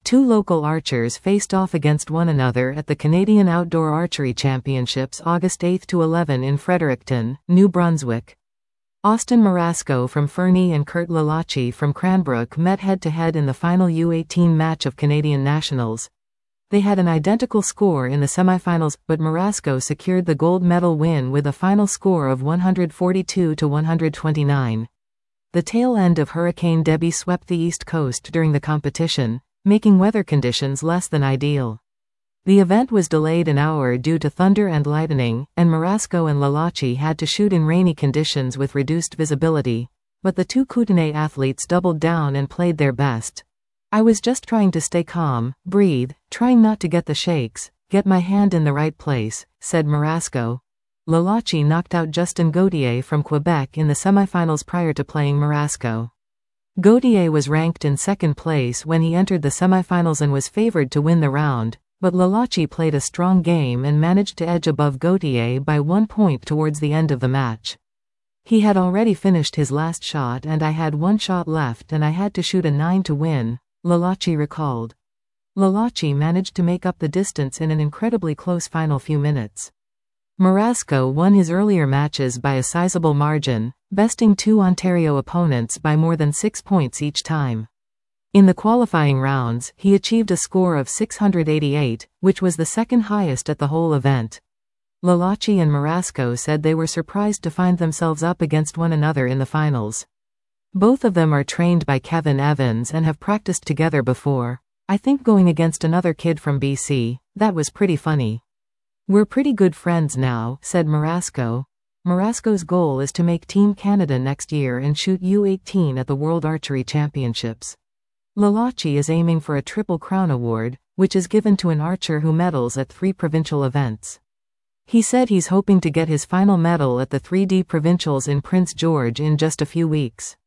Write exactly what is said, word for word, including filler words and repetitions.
Two local archers faced off against one another at the Canadian Outdoor Archery Championships August eighth to eleventh in Fredericton, New Brunswick. Austin Marasco from Fernie and Kurt Lalachi from Cranbrook met head-to-head in the final U eighteen match of Canadian Nationals. They had an identical score in the semifinals, but Marasco secured the gold medal win with a final score of one hundred forty-two to one hundred twenty-nine. The tail end of Hurricane Debbie swept the East Coast during the competition, making weather conditions less than ideal. The event was delayed an hour due to thunder and lightning, and Marasco and Lalachi had to shoot in rainy conditions with reduced visibility, but the two Kootenay athletes doubled down and played their best. I was just trying to stay calm, breathe, trying not to get the shakes, get my hand in the right place, said Marasco. Lalachi knocked out Justin Gauthier from Quebec in the semifinals prior to playing Marasco. Gauthier was ranked in second place when he entered the semifinals and was favored to win the round, but Lalachi played a strong game and managed to edge above Gauthier by one point towards the end of the match. He had already finished his last shot and I had one shot left and I had to shoot a nine to win, Lalachi recalled. Lalachi managed to make up the distance in an incredibly close final few minutes. Marasco won his earlier matches by a sizable margin, besting two Ontario opponents by more than six points each time. In the qualifying rounds, he achieved a score of six hundred eighty-eight, which was the second highest at the whole event. Lalachi and Marasco said they were surprised to find themselves up against one another in the finals. Both of them are trained by Kevin Evans and have practiced together before. I think going against another kid from B C, that was pretty funny. We're pretty good friends now, said Marasco. Marasco's goal is to make Team Canada next year and shoot U eighteen at the World Archery Championships. Lalachi is aiming for a Triple Crown award, which is given to an archer who medals at three provincial events. He said he's hoping to get his final medal at the three D Provincials in Prince George in just a few weeks.